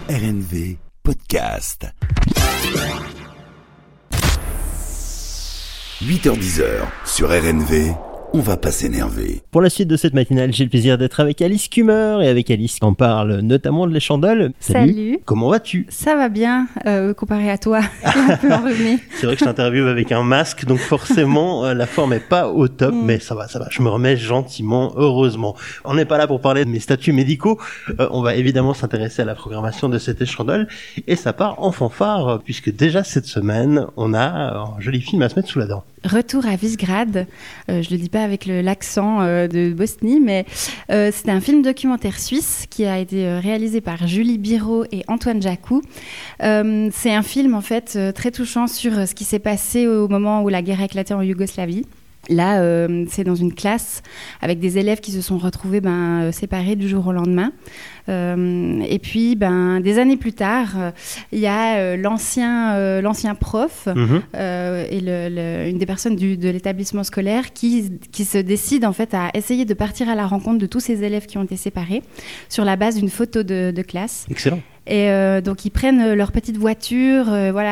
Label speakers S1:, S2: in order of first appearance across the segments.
S1: RNV Podcast. 8h-10h sur RNV. On va pas s'énerver.
S2: Pour la suite de cette matinale, j'ai le plaisir d'être avec Alice Kummer. Et avec Alice, on parle notamment de l'échandole.
S3: Salut.
S2: Comment vas-tu ?
S3: Ça va bien, comparé à toi. Un peu enrhumé.
S2: C'est vrai que je t'interviewe avec un masque, donc forcément, la forme est pas au top, mais ça va. Je me remets gentiment, heureusement. On n'est pas là pour parler de mes statuts médicaux. On va évidemment s'intéresser à la programmation de cette échandole. Et ça part en fanfare, puisque déjà cette semaine, on a un joli film à se mettre sous la dent.
S3: Retour à Visegrad. Je le dis pas avec l'accent de Bosnie, mais c'est un film documentaire suisse qui a été réalisé par Julie Biraud et Antoine Jacou. C'est un film en fait très touchant sur ce qui s'est passé au moment où la guerre a éclaté en Yougoslavie. Là, c'est dans une classe avec des élèves qui se sont retrouvés séparés du jour au lendemain. Et puis, des années plus tard, il y a l'ancien prof et une des personnes de l'établissement scolaire qui se décide en fait à essayer de partir à la rencontre de tous ces élèves qui ont été séparés sur la base d'une photo de classe.
S2: Excellent.
S3: Et donc ils prennent leur petite voiture,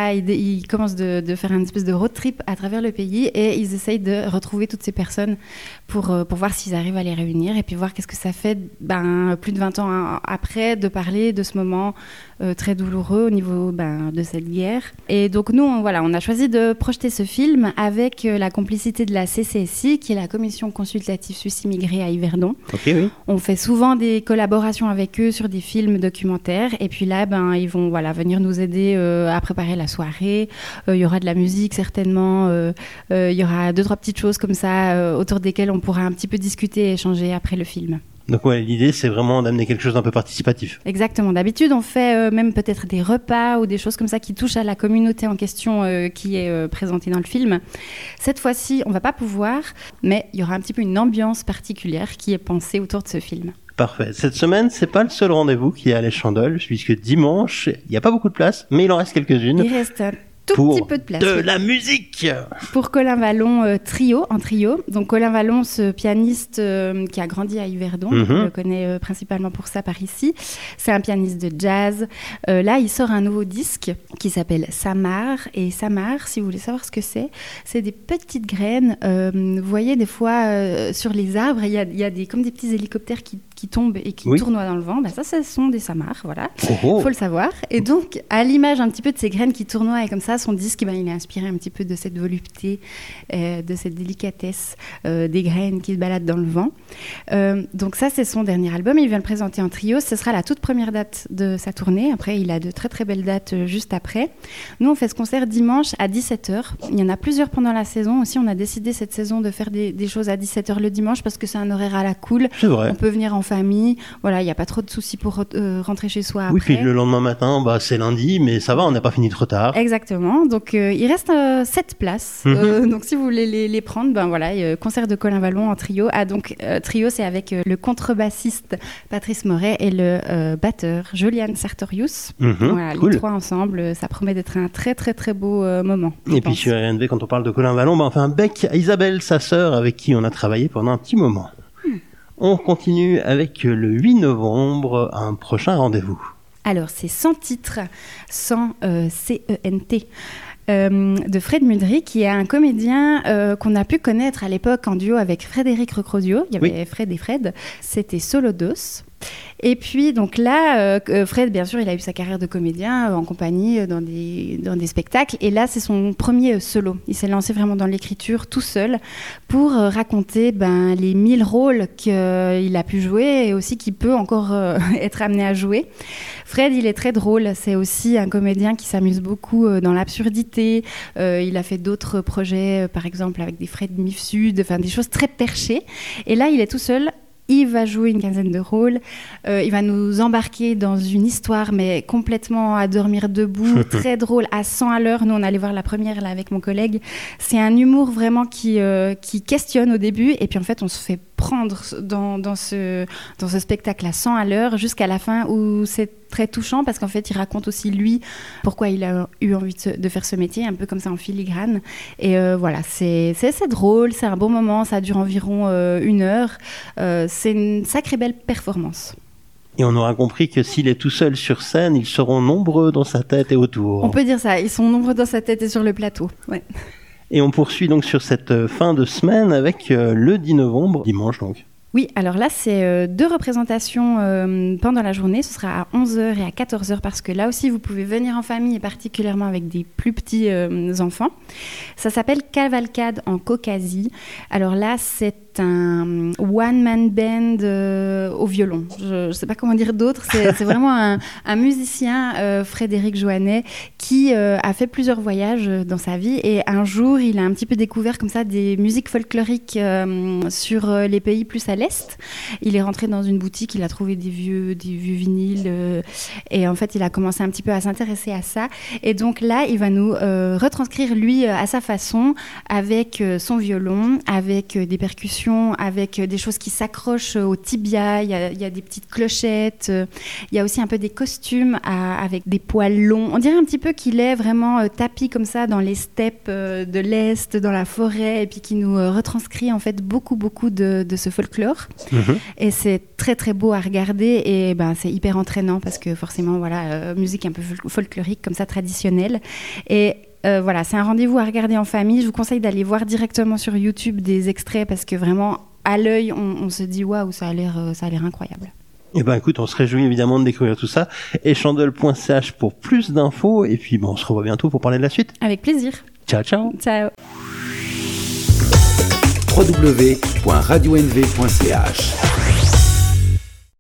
S3: ils commencent de faire une espèce de road trip à travers le pays et ils essayent de retrouver toutes ces personnes pour voir s'ils arrivent à les réunir et puis voir qu'est-ce que ça fait plus de 20 ans après de parler de ce moment très douloureux au niveau de cette guerre. Et donc nous, on a choisi de projeter ce film avec la complicité de la CCSI, qui est la Commission consultative suisse immigrée à Yverdon.
S2: Ok, oui.
S3: On fait souvent des collaborations avec eux sur des films documentaires et puis là, ils vont venir nous aider à préparer la soirée. Il y aura de la musique certainement. Il y aura 2-3 petites choses comme ça autour desquelles on pourra un petit peu discuter et échanger après le film.
S2: Donc l'idée c'est vraiment d'amener quelque chose d'un peu participatif.
S3: Exactement. D'habitude on fait même peut-être des repas ou des choses comme ça qui touchent à la communauté en question qui est présentée dans le film. Cette fois-ci on va pas pouvoir, mais il y aura un petit peu une ambiance particulière qui est pensée autour de ce film.
S2: Parfait. Cette semaine, c'est pas le seul rendez-vous qui est à l'échandole, puisque dimanche, il n'y a pas beaucoup de place, mais il en reste quelques-unes.
S3: Il reste un tout petit peu de place.
S2: De la musique.
S3: Pour Colin Vallon, en trio. Donc Colin Vallon, ce pianiste qui a grandi à Yverdon, on le connaît principalement pour ça par ici. C'est un pianiste de jazz. Là, il sort un nouveau disque qui s'appelle Samar. Et Samar, si vous voulez savoir ce que c'est des petites graines. Vous voyez des fois sur les arbres, il y a comme des petits hélicoptères qui tombent et qui tournoient dans le vent. Ça, ce sont des samars, voilà. Faut le savoir. Et donc, à l'image un petit peu de ces graines qui tournoient et comme ça, son disque, il est inspiré un petit peu de cette volupté, de cette délicatesse des graines qui se baladent dans le vent. Donc ça, c'est son dernier album. Il vient le présenter en trio. Ce sera la toute première date de sa tournée. Après, il a de très, très belles dates juste après. Nous, on fait ce concert dimanche à 17h. Il y en a plusieurs pendant la saison. Aussi, on a décidé cette saison de faire des choses à 17h le dimanche parce que c'est un horaire à la cool.
S2: C'est vrai.
S3: On peut venir en famille. Voilà, il n'y a pas trop de soucis pour rentrer chez soi après.
S2: Oui, puis le lendemain matin, c'est lundi, mais ça va, on n'a pas fini trop tard.
S3: Exactement. Donc, il reste 7 places. Donc, si vous voulez les prendre, concert de Colin Vallon en trio. Trio, c'est avec le contrebassiste Patrice Moret et le batteur Julian Sartorius.
S2: Cool.
S3: Les trois ensemble, ça promet d'être un très, très, très beau moment.
S2: Et puis, sur RNV, quand on parle de Colin Vallon, on fait un bec à Isabelle, sa sœur, avec qui on a travaillé pendant un petit moment. On continue avec le 8 novembre, un prochain rendez-vous.
S3: Alors, c'est Sans titre, sans C-E-N-T, de Fred Mudry, qui est un comédien qu'on a pu connaître à l'époque en duo avec Frédéric Recrozio. Il y avait Fred et Fred. C'était Solodos. Et puis, donc là, Fred, bien sûr, il a eu sa carrière de comédien en compagnie dans des spectacles. Et là, c'est son premier solo. Il s'est lancé vraiment dans l'écriture tout seul pour raconter les 1000 rôles qu'il a pu jouer et aussi qu'il peut encore être amené à jouer. Fred, il est très drôle. C'est aussi un comédien qui s'amuse beaucoup dans l'absurdité. Il a fait d'autres projets, par exemple, avec des Fred Mifsud, des choses très perchées. Et là, il est tout seul. Il va jouer une quinzaine de rôles. Il va nous embarquer dans une histoire, mais complètement à dormir debout, très drôle, à 100 à l'heure. Nous, on allait voir la première là avec mon collègue. C'est un humour vraiment qui questionne au début, et puis en fait, on se fait prendre dans ce spectacle à 100 à l'heure jusqu'à la fin où c'est très touchant parce qu'en fait il raconte aussi lui pourquoi il a eu envie de faire ce métier un peu comme ça en filigrane et voilà c'est drôle, c'est un bon moment, ça dure environ 1 heure, c'est une sacrée belle performance.
S2: Et on aura compris que s'il est tout seul sur scène, ils seront nombreux dans sa tête et autour.
S3: On peut dire ça, ils sont nombreux dans sa tête et sur le plateau. Ouais.
S2: Et on poursuit donc sur cette fin de semaine avec le 10 novembre, dimanche donc.
S3: Oui, alors là, c'est 2 représentations pendant la journée. Ce sera à 11h et à 14h parce que là aussi, vous pouvez venir en famille et particulièrement avec des plus petits enfants. Ça s'appelle Cavalcade en Caucasie. Alors là, c'est un one-man band au violon. Je ne sais pas comment dire d'autre. C'est vraiment un musicien, Frédéric Joannet, qui a fait plusieurs voyages dans sa vie. Et un jour, il a un petit peu découvert comme ça des musiques folkloriques sur les pays plus à l'Est. Il est rentré dans une boutique, il a trouvé des vieux vinyles. Et en fait, il a commencé un petit peu à s'intéresser à ça. Et donc là, il va nous retranscrire, lui, à sa façon, avec son violon, avec des percussions, avec des choses qui s'accrochent au tibia, il y a des petites clochettes, il y a aussi un peu des costumes avec des poils longs. On dirait un petit peu qu'il est vraiment tapis comme ça dans les steppes de l'Est, dans la forêt, et puis qui nous retranscrit en fait beaucoup de ce folklore. Et c'est très très beau à regarder et c'est hyper entraînant parce que forcément, voilà, musique un peu folklorique comme ça, traditionnelle. Et voilà, c'est un rendez-vous à regarder en famille. Je vous conseille d'aller voir directement sur YouTube des extraits parce que vraiment, à l'œil, on se dit waouh, ça a l'air incroyable.
S2: Eh ben écoute, on se réjouit évidemment de découvrir tout ça. Et chandelle.ch pour plus d'infos. Et puis on se revoit bientôt pour parler de la suite.
S3: Avec plaisir.
S2: Ciao, ciao.
S3: Ciao.
S1: www.radionv.ch